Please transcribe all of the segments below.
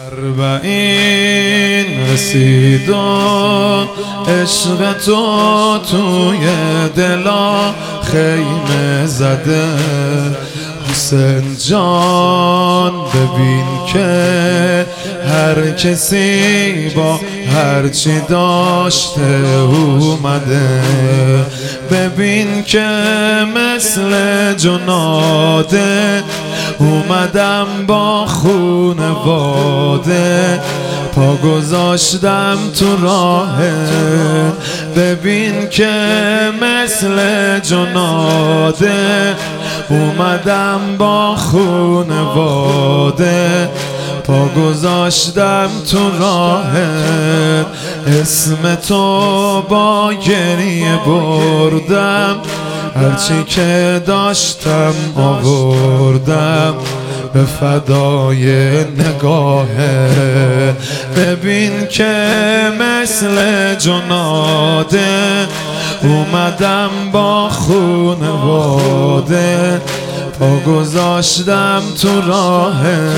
40 رسید و عشق تو توی دلا خیمه زده. حسین جان ببین که هر کسی با هر چی داشته اومده. ببین که مثل جناده اومدم با خونواده، پا گذاشتم تو راه. ببین که مثل جناده اومدم با خونواده، پا گذاشتم تو راه. اسم تو با گریه بردم، هرچی که داشتم آوردم به فدای نگاهت. ببین که مثل جناده اومدم با خونواده، پا گذاشتم تو راه.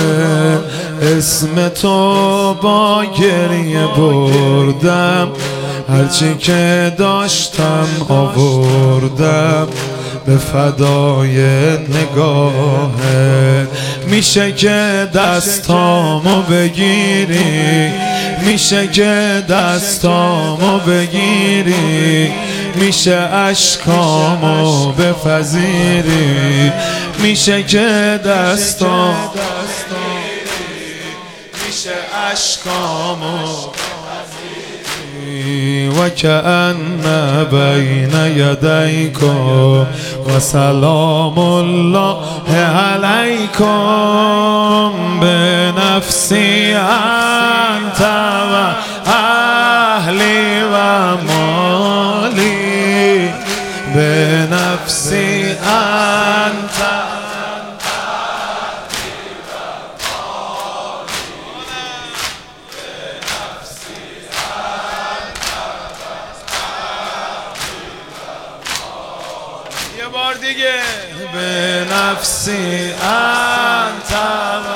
اسم تو با گریه بردم، هرچی که داشتم آوردم به فدای نگاهت. میشه که دستامو بگیری، میشه که دستامو بگیری، میشه اشکامو بپذیری، میشه که دستامو میشه اشکامو و کأن بین یدیکم و سلام الله علیکم. به نفسی انت و اهلی و مالی، به نفسی انت بار دیگه. به نفسی انت و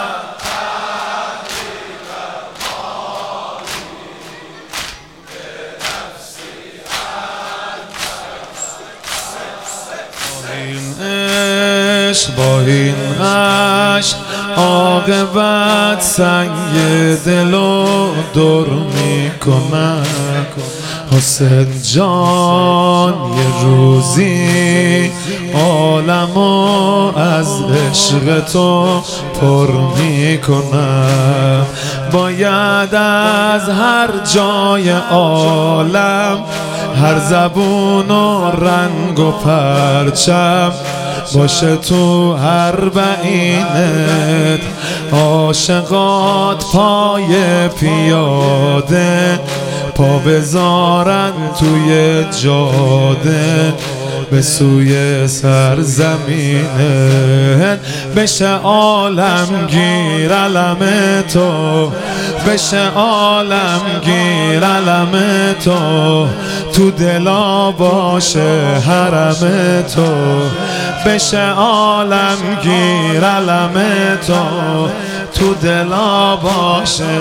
با این عشق عاقبت سنگ دلو دور میکنم. حسین جان یه روزی عالمو از عشق تو پر میکنم. باید از هر جای عالم، هر زبون و رنگ و پرچم باشه تو هر بعینت. عاشقات پای پیاده پا بذارن توی جاده به سوی سرزمینت. بشه عالمگیر علم تو، بشه عالمگیر علم تو، تو دلا باشه حرم تو. بشه عالمگیر علم تو، تو دلا باشه.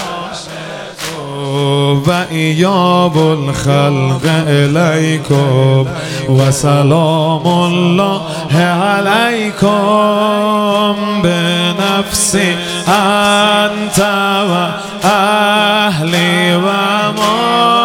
و ایاب الخلق الیکم و سلام الله علیکم. به نفسی انت و اهلی و ما